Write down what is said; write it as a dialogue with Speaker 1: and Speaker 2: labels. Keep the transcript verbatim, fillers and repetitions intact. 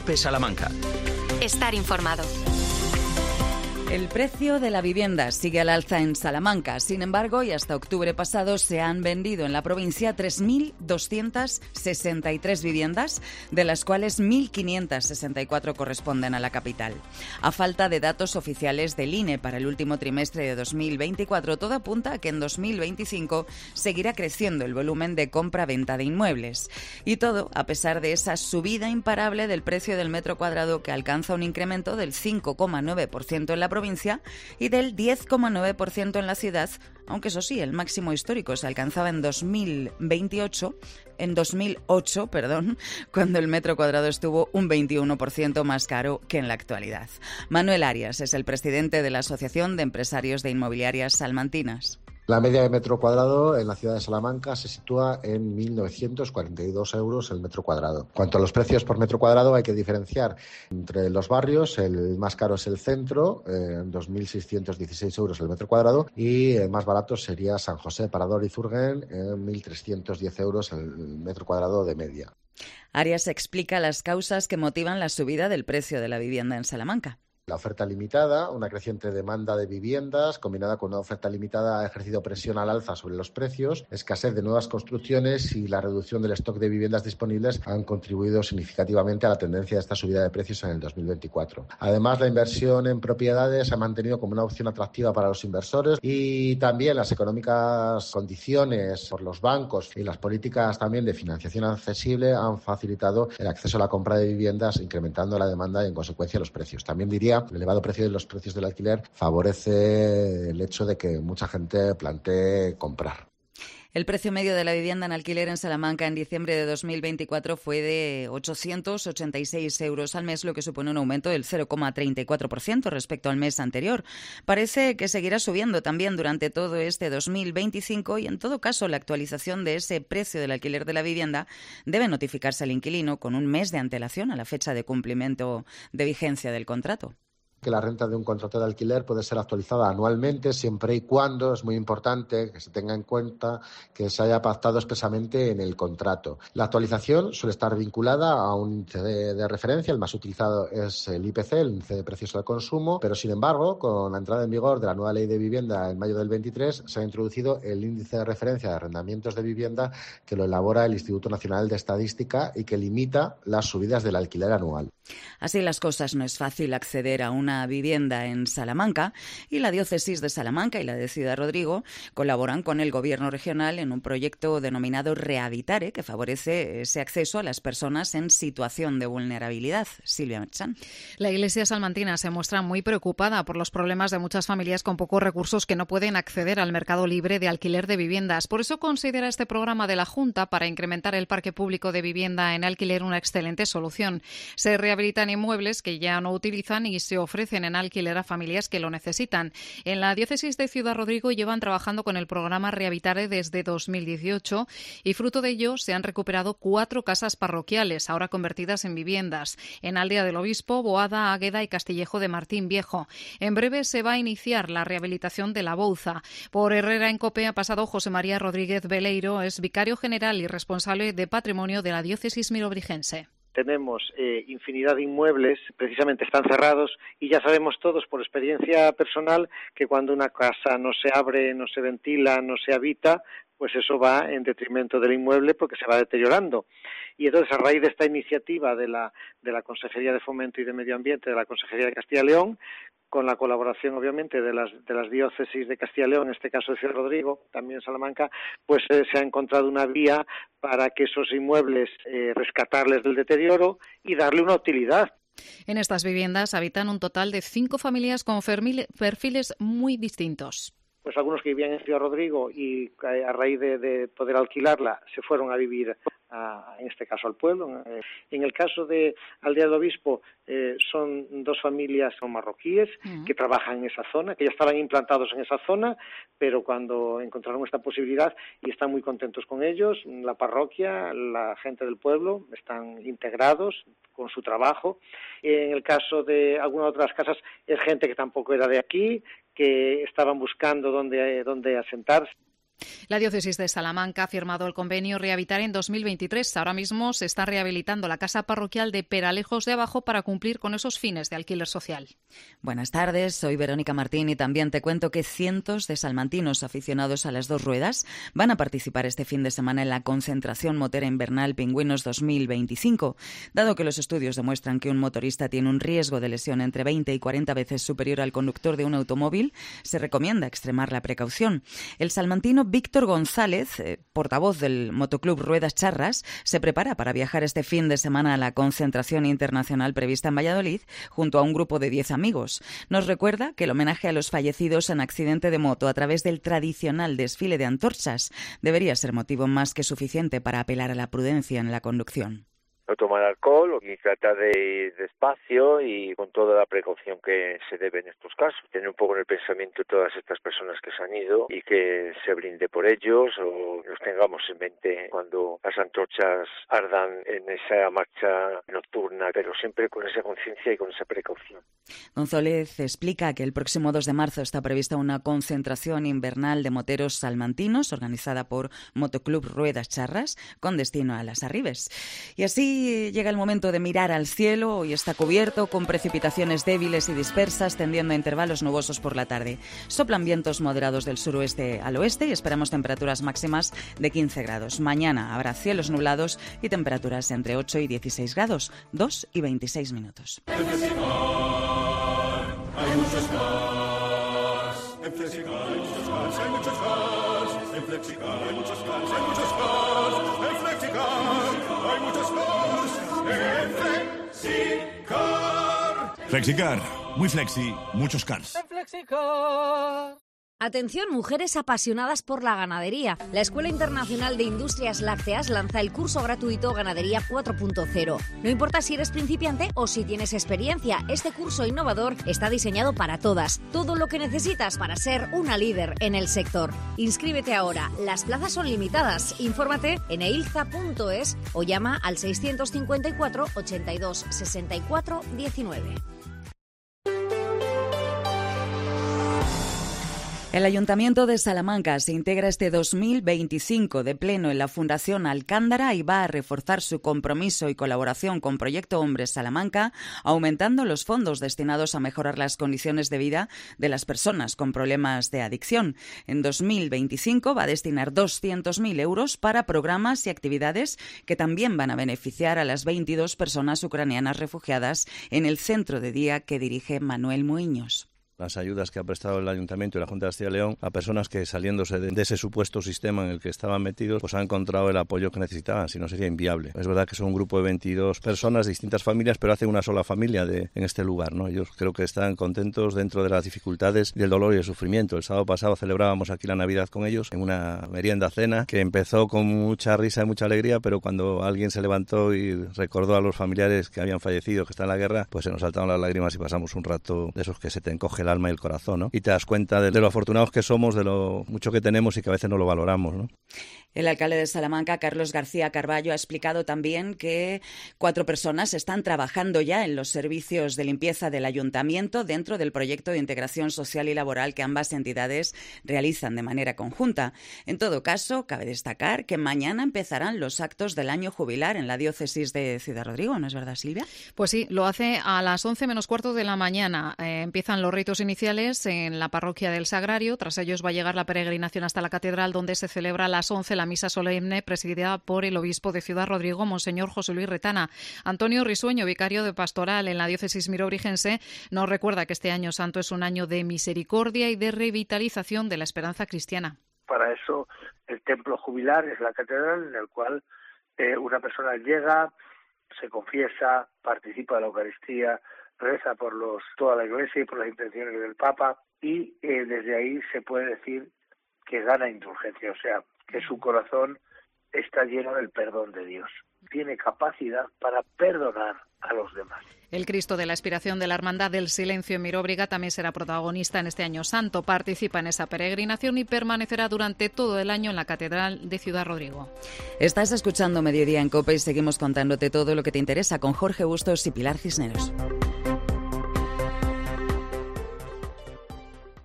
Speaker 1: COPE Salamanca.
Speaker 2: Estar informado.
Speaker 3: El precio de la vivienda sigue al alza en Salamanca. Sin embargo, y hasta octubre pasado, se han vendido en la provincia tres mil doscientas sesenta y tres viviendas, de las cuales mil quinientas sesenta y cuatro corresponden a la capital. A falta de datos oficiales del I N E para el último trimestre de dos mil veinticuatro, todo apunta a que en dos mil veinticinco seguirá creciendo el volumen de compra-venta de inmuebles. Y todo a pesar de esa subida imparable del precio del metro cuadrado, que alcanza un incremento del cinco coma nueve por ciento en la provincia y del diez coma nueve por ciento en la ciudad, aunque eso sí, el máximo histórico se alcanzaba en dos mil veintiocho, en dos mil ocho, perdón, cuando el metro cuadrado estuvo un veintiuno por ciento más caro que en la actualidad. Manuel Arias es el presidente de la Asociación de Empresarios de Inmobiliarias Salmantinas.
Speaker 4: La media de metro cuadrado en la ciudad de Salamanca se sitúa en mil novecientos cuarenta y dos euros el metro cuadrado. Cuanto a los precios por metro cuadrado, hay que diferenciar entre los barrios. El más caro es el centro, en dos mil seiscientos dieciséis euros el metro cuadrado, y el más barato sería San José, Parador y Zurgen, en mil trescientos diez euros el metro cuadrado de media.
Speaker 3: Arias explica las causas que motivan la subida del precio de la vivienda en Salamanca.
Speaker 4: La oferta limitada, una creciente demanda de viviendas, combinada con una oferta limitada, ha ejercido presión al alza sobre los precios. Escasez de nuevas construcciones y la reducción del stock de viviendas disponibles han contribuido significativamente a la tendencia de esta subida de precios en el dos mil veinticuatro. Además, la inversión en propiedades se ha mantenido como una opción atractiva para los inversores, y también las económicas condiciones por los bancos y las políticas también de financiación accesible han facilitado el acceso a la compra de viviendas, incrementando la demanda y, en consecuencia, los precios. También diría el elevado precio de los precios del alquiler favorece el hecho de que mucha gente plantee comprar.
Speaker 3: El precio medio de la vivienda en alquiler en Salamanca en diciembre de dos mil veinticuatro fue de ochocientos ochenta y seis euros al mes, lo que supone un aumento del cero coma treinta y cuatro por ciento respecto al mes anterior. Parece que seguirá subiendo también durante todo este dos mil veinticinco, y en todo caso la actualización de ese precio del alquiler de la vivienda debe notificarse al inquilino con un mes de antelación a la fecha de cumplimiento de vigencia del contrato.
Speaker 4: Que la renta de un contrato de alquiler puede ser actualizada anualmente, siempre y cuando, es muy importante que se tenga en cuenta que se haya pactado expresamente en el contrato. La actualización suele estar vinculada a un índice de, de referencia. El más utilizado es el I P C, el índice de precios al consumo, pero sin embargo, con la entrada en vigor de la nueva ley de vivienda en mayo del veintitrés, se ha introducido el índice de referencia de arrendamientos de vivienda, que lo elabora el Instituto Nacional de Estadística y que limita las subidas del alquiler anual.
Speaker 3: Así las cosas, no es fácil acceder a una vivienda en Salamanca, y la diócesis de Salamanca y la de Ciudad Rodrigo colaboran con el gobierno regional en un proyecto denominado Rehabitare, que favorece ese acceso a las personas en situación de vulnerabilidad. Silvia Merchán.
Speaker 5: La Iglesia salmantina se muestra muy preocupada por los problemas de muchas familias con pocos recursos que no pueden acceder al mercado libre de alquiler de viviendas. Por eso considera este programa de la Junta para incrementar el parque público de vivienda en alquiler una excelente solución. Se rehabilitan inmuebles que ya no utilizan y se ofrecen en alquiler a familias que lo necesitan. En la diócesis de Ciudad Rodrigo llevan trabajando con el programa Rehabitare desde dos mil dieciocho, y fruto de ello se han recuperado cuatro casas parroquiales, ahora convertidas en viviendas, en Aldea del Obispo, Boada, Águeda y Castillejo de Martín Viejo. En breve se va a iniciar la rehabilitación de La Bouza. Por Herrera en Cope ha pasado José María Rodríguez Veleiro, es vicario general y responsable de patrimonio de la diócesis mirobrigense.
Speaker 6: Tenemos eh, infinidad de inmuebles, precisamente están cerrados, y ya sabemos todos por experiencia personal que cuando una casa no se abre, no se ventila, no se habita, pues eso va en detrimento del inmueble porque se va deteriorando. Y entonces, a raíz de esta iniciativa de la, de la Consejería de Fomento y de Medio Ambiente de la Consejería de Castilla y León, con la colaboración obviamente de las de las diócesis de Castilla y León, en este caso de Ciudad Rodrigo, también Salamanca, pues eh, se ha encontrado una vía para que esos inmuebles eh, rescatarles del deterioro y darle una utilidad.
Speaker 5: En estas viviendas habitan un total de cinco familias con perfiles muy distintos.
Speaker 6: Pues algunos que vivían en Ciudad Rodrigo y a raíz de, de poder alquilarla se fueron a vivir a, en este caso al pueblo. En el caso de Aldea del Obispo eh, son dos familias son marroquíes uh-huh. que trabajan en esa zona, que ya estaban implantados en esa zona, pero cuando encontraron esta posibilidad y están muy contentos con ellos, la parroquia, la gente del pueblo están integrados con su trabajo. En el caso de algunas otras casas es gente que tampoco era de aquí, que estaban buscando dónde, dónde asentarse.
Speaker 5: La diócesis de Salamanca ha firmado el convenio Rehabitar en dos mil veintitrés. Ahora mismo se está rehabilitando la casa parroquial de Peralejos de Abajo para cumplir con esos fines de alquiler social.
Speaker 3: Buenas tardes, soy Verónica Martín y también te cuento que cientos de salmantinos aficionados a las dos ruedas van a participar este fin de semana en la concentración motera invernal Pingüinos dos mil veinticinco. Dado que los estudios demuestran que un motorista tiene un riesgo de lesión entre veinte y cuarenta veces superior al conductor de un automóvil, se recomienda extremar la precaución. El salmantino Víctor González, eh, portavoz del Motoclub Ruedas Charras, se prepara para viajar este fin de semana a la concentración internacional prevista en Valladolid junto a un grupo de diez amigos. Nos recuerda que el homenaje a los fallecidos en accidente de moto a través del tradicional desfile de antorchas debería ser motivo más que suficiente para apelar a la prudencia en la conducción.
Speaker 1: No tomar alcohol y tratar de ir despacio y con toda la precaución que se debe en estos casos. Tener un poco en el pensamiento todas estas personas que se han ido y que se brinde por ellos o los tengamos en mente cuando las antorchas ardan en esa marcha nocturna, pero siempre con esa conciencia y con esa precaución.
Speaker 3: González explica que el próximo dos de marzo está prevista una concentración invernal de moteros salmantinos organizada por Motoclub Ruedas Charras con destino a Las Arribes. Y así llega el momento de mirar al cielo. Hoy está cubierto con precipitaciones débiles y dispersas, tendiendo a intervalos nubosos por la tarde. Soplan vientos moderados del suroeste al oeste y esperamos temperaturas máximas de quince grados. Mañana habrá cielos nublados y temperaturas entre ocho y dieciséis grados, dos y veintiséis minutos.
Speaker 7: En Flexicar hay muchos cars. En Flexicar hay muchos cars, hay muchos cars. En Flexicar hay muchos cars, hay muchos cars. En Flexicar hay muchos cars. Flexicar.
Speaker 8: Flexicar, muy flexi, muchos cars.
Speaker 9: En Flexicar. Atención, mujeres apasionadas por la ganadería. La Escuela Internacional de Industrias Lácteas lanza el curso gratuito Ganadería cuatro punto cero. No importa si eres principiante o si tienes experiencia, este curso innovador está diseñado para todas. Todo lo que necesitas para ser una líder en el sector. Inscríbete ahora. Las plazas son limitadas. Infórmate en eilza punto es o llama al seiscientos cincuenta y cuatro, ochenta y dos, sesenta y cuatro, diecinueve.
Speaker 3: El Ayuntamiento de Salamanca se integra este dos mil veinticinco de pleno en la Fundación Alcándara y va a reforzar su compromiso y colaboración con Proyecto Hombres Salamanca, aumentando los fondos destinados a mejorar las condiciones de vida de las personas con problemas de adicción. En dos mil veinticinco va a destinar doscientos mil euros para programas y actividades que también van a beneficiar a las veintidós personas ucranianas refugiadas en el centro de día que dirige Manuel Muiños.
Speaker 10: Las ayudas que ha prestado el Ayuntamiento y la Junta de Castilla y León a personas que, saliéndose de, de ese supuesto sistema en el que estaban metidos, pues han encontrado el apoyo que necesitaban, si no sería inviable. Es verdad que son un grupo de veintidós personas de distintas familias, pero hacen una sola familia de, en este lugar, ¿no? Ellos creo que están contentos dentro de las dificultades del dolor y el sufrimiento. El sábado pasado celebrábamos aquí la Navidad con ellos en una merienda cena que empezó con mucha risa y mucha alegría, pero cuando alguien se levantó y recordó a los familiares que habían fallecido, que están en la guerra, pues se nos saltaron las lágrimas y pasamos un rato de esos que se te encoge el alma y el corazón, ¿no? Y te das cuenta de, de lo afortunados que somos, de lo mucho que tenemos y que a veces no lo valoramos, ¿no?
Speaker 3: El alcalde de Salamanca, Carlos García Carballo, ha explicado también que cuatro personas están trabajando ya en los servicios de limpieza del ayuntamiento dentro del proyecto de integración social y laboral que ambas entidades realizan de manera conjunta. En todo caso, cabe destacar que mañana empezarán los actos del año jubilar en la diócesis de Ciudad Rodrigo, ¿no es verdad, Silvia?
Speaker 5: Pues sí, lo hace a las once menos cuarto de la mañana. Eh, empiezan los ritos iniciales en la parroquia del Sagrario. Tras ellos va a llegar la peregrinación hasta la catedral, donde se celebra a las once la misa solemne presidida por el obispo de Ciudad Rodrigo, Monseñor José Luis Retana. Antonio Risueño, vicario de pastoral en la diócesis mirobrigense, nos recuerda que este año santo es un año de misericordia y de revitalización de la esperanza cristiana.
Speaker 11: Para eso el templo jubilar es la catedral en el cual eh, una persona llega, se confiesa, participa de la Eucaristía, reza por los toda la Iglesia y por las intenciones del Papa y eh, desde ahí se puede decir que gana indulgencia, o sea, que su corazón está lleno del perdón de Dios. Tiene capacidad para perdonar a los demás.
Speaker 5: El Cristo de la Expiración de la Hermandad del Silencio en Miróbriga también será protagonista en este año santo. Participa en esa peregrinación y permanecerá durante todo el año en la Catedral de Ciudad Rodrigo.
Speaker 3: Estás escuchando Mediodía en COPE y seguimos contándote todo lo que te interesa con Jorge Bustos y Pilar Cisneros.